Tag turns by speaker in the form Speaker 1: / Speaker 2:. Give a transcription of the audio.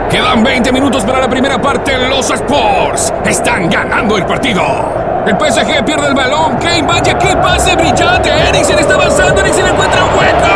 Speaker 1: Quedan 20 minutos para la primera parte. Los Spurs están ganando el partido. El PSG pierde el balón. Kane, vaya, qué pase brillante. Eriksen está avanzando. Eriksen encuentra un hueco.